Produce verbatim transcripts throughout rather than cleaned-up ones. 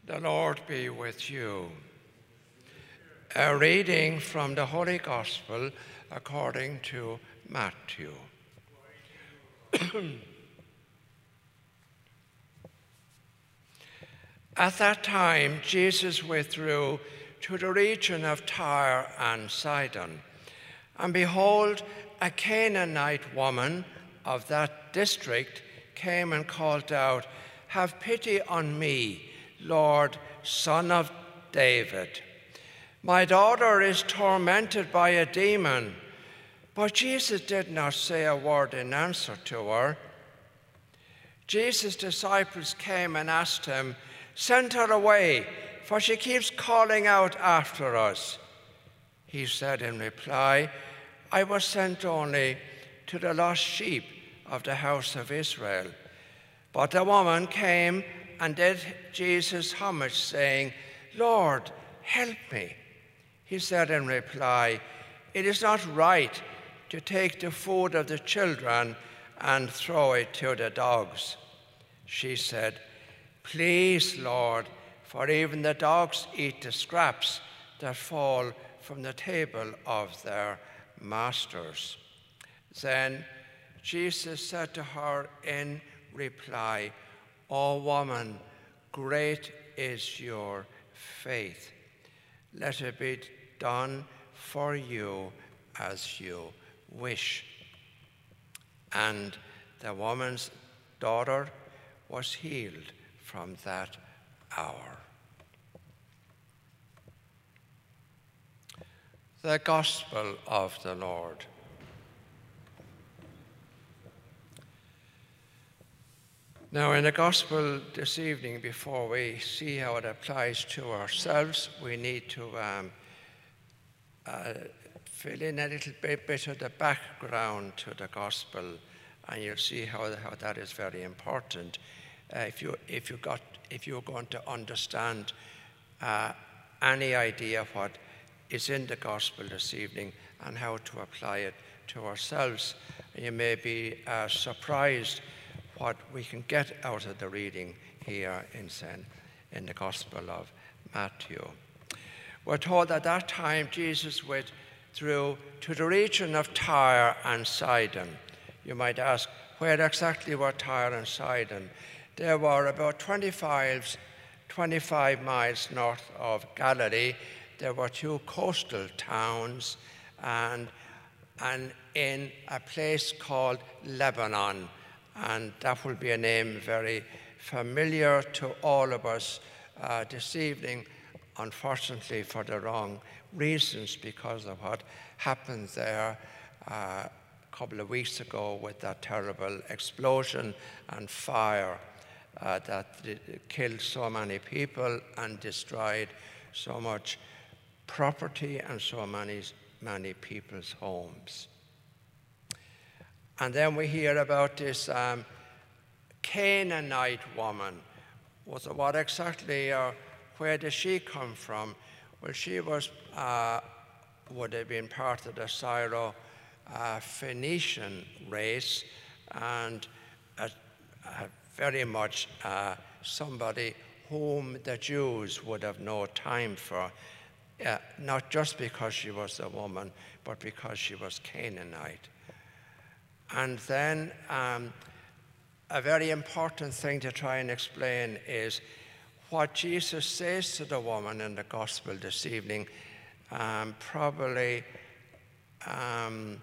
The Lord be with you. A reading from the Holy Gospel according to Matthew. At that time, Jesus withdrew to the region of Tyre and Sidon. And behold, a Canaanite woman of that district came and called out, "Have pity on me, Lord, Son of David. My daughter is tormented by a demon." But Jesus did not say a word in answer to her. Jesus' disciples came and asked him, "Send her away, for she keeps calling out after us." He said in reply, "I was sent only to the lost sheep of the house of Israel." But the woman came and did Jesus homage, saying, "Lord, help me." He said in reply, "It is not right to take the food of the children and throw it to the dogs." She said, "Please, Lord, for even the dogs eat the scraps that fall from the table of their masters." Then Jesus said to her in reply, "O woman, great is your faith. Let it be done for you as you wish." And the woman's daughter was healed from that hour. The Gospel of the Lord. Now, in the Gospel this evening, before we see how it applies to ourselves, we need to um, uh, fill in a little bit, bit of the background to the Gospel, and you'll see how, how that is very important. Uh, if, you, if, you got, if you're going to understand uh, any idea of what is in the Gospel this evening and how to apply it to ourselves, you may be uh, surprised what we can get out of the reading here in, in the Gospel of Matthew. We're told at that time Jesus withdrew to the region of Tyre and Sidon. You might ask, where exactly were Tyre and Sidon? They were about twenty-five, twenty-five miles north of Galilee. There were two coastal towns, and, and in a place called Lebanon. And that will be a name very familiar to all of us uh, this evening, unfortunately for the wrong reasons, because of what happened there uh, a couple of weeks ago with that terrible explosion and fire uh, that killed so many people and destroyed so much property and so many, many people's homes. And then we hear about this um, Canaanite woman. Was it, what exactly, or where did she come from? Well, she was, uh, would have been part of the Syro-Phoenician uh, race, and uh, uh, very much uh, somebody whom the Jews would have no time for, uh, not just because she was a woman, but because she was Canaanite. And then um, a very important thing to try and explain is what Jesus says to the woman in the Gospel this evening um, probably um,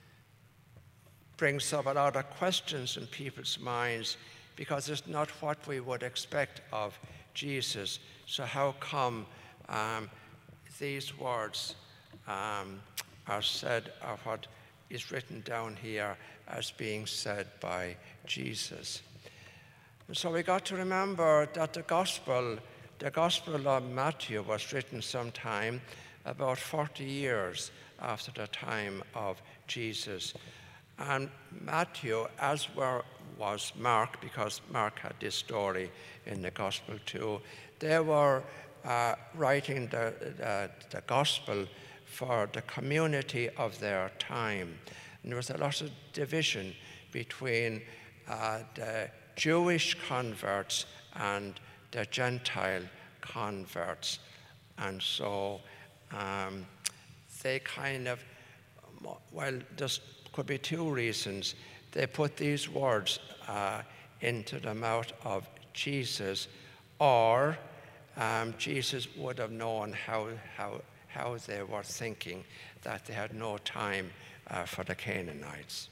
brings up a lot of questions in people's minds, because it's not what we would expect of Jesus. So how come um, these words um, are said, or what is written down here as being said by Jesus? And so we got to remember that the gospel, the Gospel of Matthew was written sometime about forty years after the time of Jesus. And Matthew, as were, was Mark, because Mark had this story in the Gospel too, they were uh, writing the, the, the Gospel for the community of their time. And there was a lot of division between uh, the Jewish converts and the Gentile converts. And so um, they kind of, well, there could be two reasons. They put these words uh, into the mouth of Jesus, or um, Jesus would have known how, how, how they were thinking, that they had no time uh, for the Canaanites.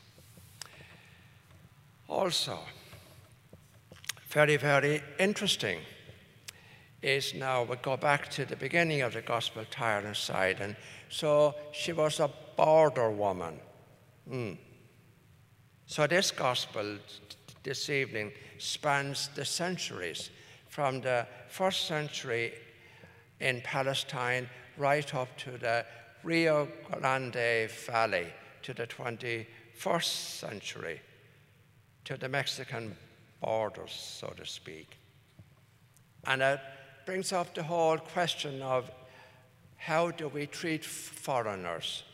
Also, very, very interesting is now we go back to the beginning of the Gospel, Tyre and Sidon. So she was a border woman. Mm. So this Gospel this evening spans the centuries, from the first century in Palestine right up to the Rio Grande Valley, to the twenty-first century, to the Mexican borders, so to speak. And it brings up the whole question of how do we treat foreigners?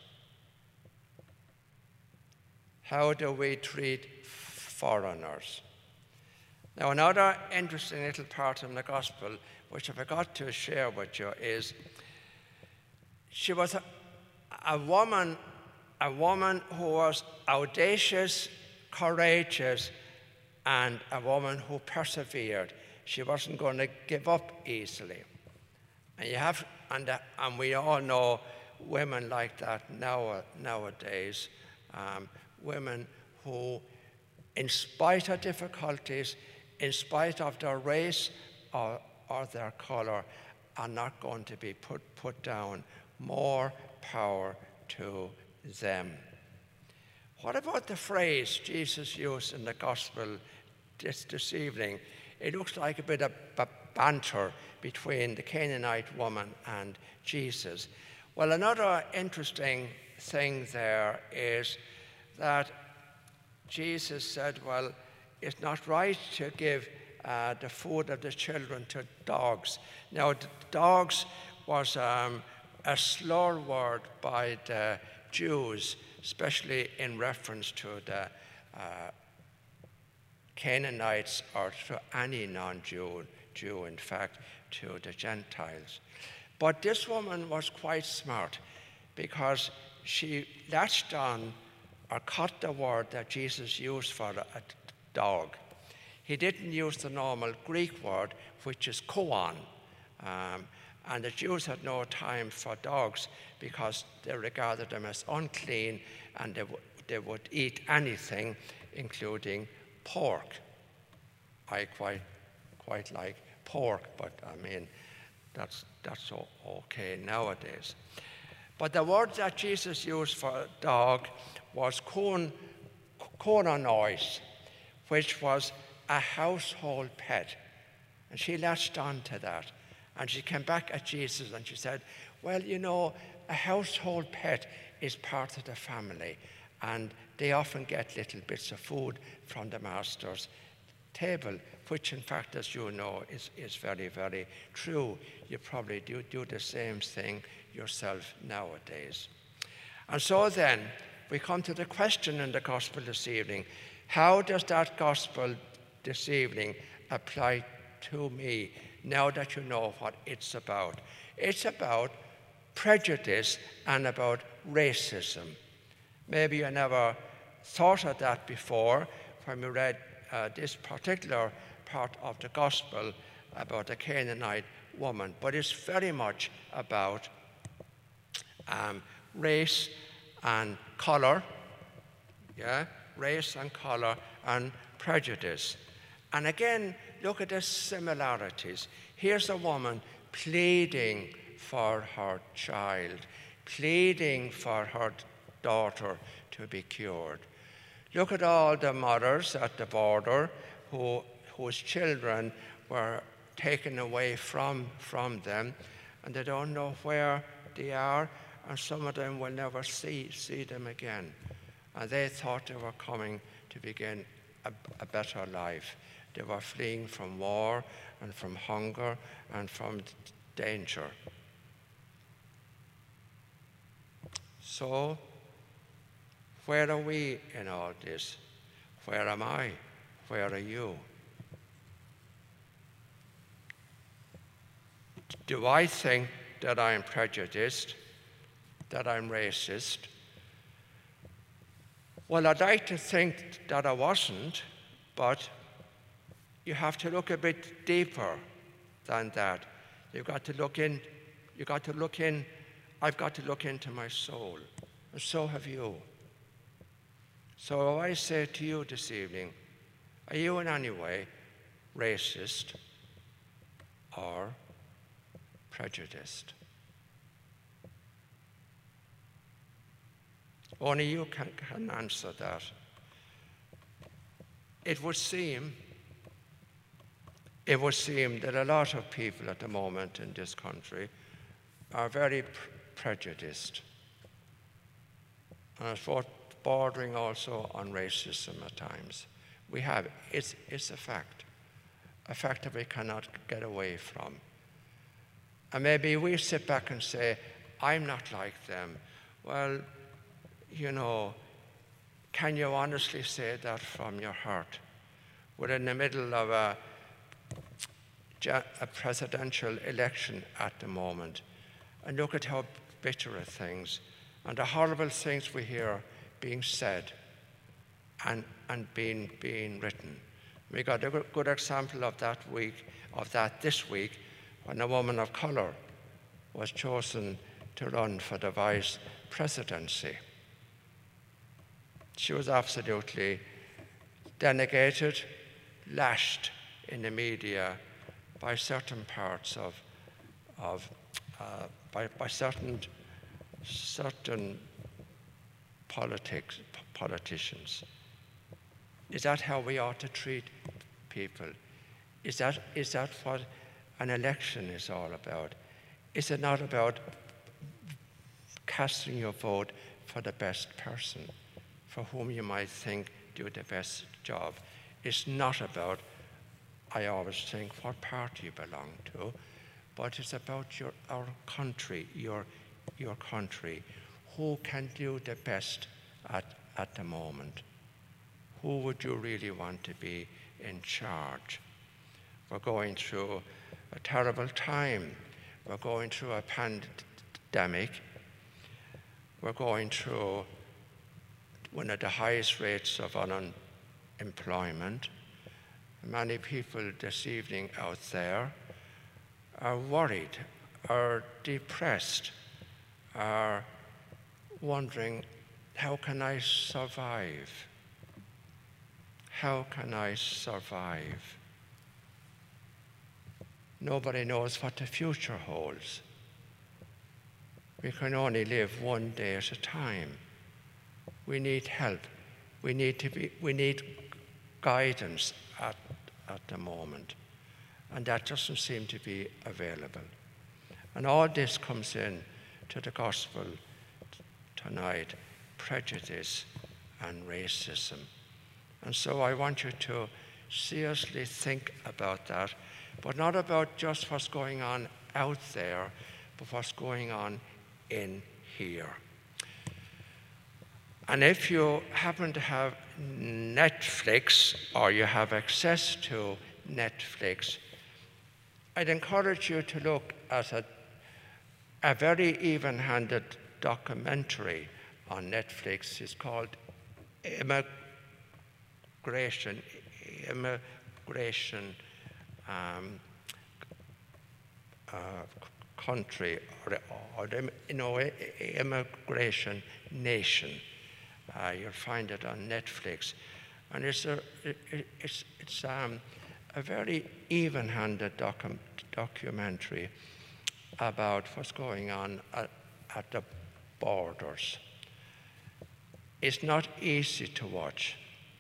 How do we treat foreigners? Now, another interesting little part in the Gospel, which I forgot to share with you, is she was a, a woman, a woman who was audacious, courageous, and a woman who persevered. She wasn't going to give up easily. And you have, and, uh, and we all know women like that now, nowadays, um, women who, in spite of difficulties, in spite of their race or, or their color, are not going to be put, put down. More power to them. What about the phrase Jesus used in the Gospel this, this evening? It looks like a bit of banter between the Canaanite woman and Jesus. Well, another interesting thing there is that Jesus said, well, it's not right to give uh, the food of the children to dogs. Now, dogs was um, a slur word by the Jews, especially in reference to the uh, Canaanites, or to any non-Jew, Jew, in fact, to the Gentiles. But this woman was quite smart, because she latched on or caught the word that Jesus used for a dog. He didn't use the normal Greek word, which is koan. Um, and the Jews had no time for dogs because they regarded them as unclean, and they, w- they would eat anything, including pork. I quite quite like pork, but I mean, that's, that's okay nowadays. But the word that Jesus used for dog was kon, kononois, which was a household pet. And she latched on to that. And she came back at Jesus and she said, well, you know, a household pet is part of the family, and they often get little bits of food from the master's table, which in fact, as you know, is, is very, very true. You probably do, do the same thing yourself nowadays. And so then, we come to the question in the gospel this evening. How does that gospel this evening apply to me now that you know what it's about? It's about prejudice and about racism. Maybe you never thought of that before when we read uh, this particular part of the gospel about the Canaanite woman, but it's very much about um, race and color, yeah, race and color and prejudice. And again, look at the similarities. Here's a woman pleading for her child, pleading for her daughter to be cured. Look at all the mothers at the border who, whose children were taken away from, from them, and they don't know where they are, and some of them will never see, see them again. And they thought they were coming to begin a, a better life. They were fleeing from war and from hunger and from danger. So, where are we in all this? Where am I? Where are you? Do I think that I'm prejudiced, that I'm racist? Well, I'd like to think that I wasn't, but you have to look a bit deeper than that. You've got to look in, you've got to look in, I've got to look into my soul, and so have you. So I say to you this evening, are you in any way racist or prejudiced? Only you can, can answer that. It would seem, it would seem that a lot of people at the moment in this country are very pre prejudiced. And it's bordering also on racism at times. We have, it's, it's a fact, a fact that we cannot get away from. And maybe we sit back and say, I'm not like them. Well, you know, can you honestly say that from your heart? We're in the middle of a, a presidential election at the moment. And look at how bitter are things and the horrible things we hear being said and, and being, being written. We got a good example of that week, of that this week, when a woman of color was chosen to run for the vice presidency. She was absolutely denegated, lashed in the media by certain parts of, of uh, by, by certain, certain politics, politicians. Is that how we ought to treat people? Is that, is that what an election is all about? Is it not about casting your vote for the best person, for whom you might think do the best job? It's not about, I always think, what party you belong to, but it's about your, our country, your, your country. Who can do the best at, at the moment? Who would you really want to be in charge? We're going through a terrible time. We're going through a pandemic. We're going through one of the highest rates of unemployment. Many people this evening out there are worried, are depressed, are wondering, how can I survive? How can I survive? Nobody knows what the future holds. We can only live one day at a time. We need help. We need to be, we need guidance at, at the moment. And that doesn't seem to be available. And all this comes in to the gospel tonight, prejudice and racism. And so I want you to seriously think about that, but not about just what's going on out there, but what's going on in here. And if you happen to have Netflix or you have access to Netflix, I'd encourage you to look at a, a very even-handed documentary on Netflix. It's called Immigration, Immigration um, uh, Country, or, or you know, Immigration Nation. Uh, you'll find it on Netflix, and it's a it, it's it's um, a very even-handed docu documentary about what's going on at, at the borders. It's not easy to watch,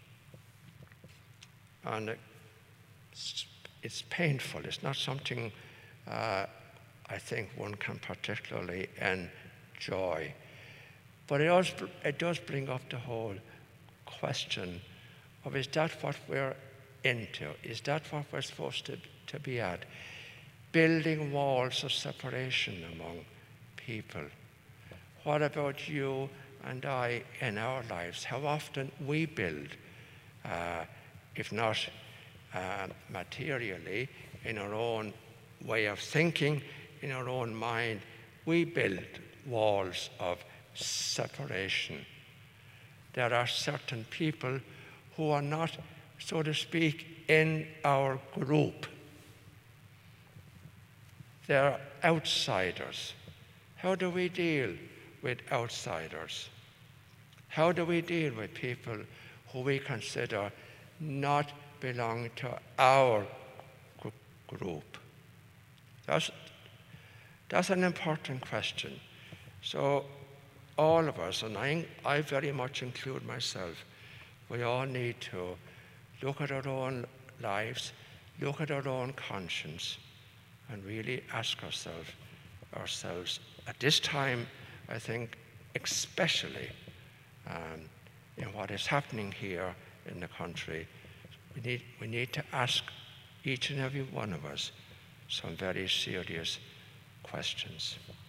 and it's, it's painful. It's not something uh, I think one can particularly enjoy. But it does, it does bring up the whole question of, is that what we're into? Is that what we're supposed to, to be at? Building walls of separation among people. What about you and I in our lives? How often we build, uh, if not uh, materially, in our own way of thinking, in our own mind, we build walls of separation. There are certain people who are not, so to speak, in our group. They're outsiders. How do we deal with outsiders? How do we deal with people who we consider not belong to our group? That's, that's an important question. So all of us, and I, I very much include myself, we all need to look at our own lives, look at our own conscience, and really ask ourselves, ourselves at this time, I think, especially um, in what is happening here in the country, we need, we need to ask each and every one of us some very serious questions.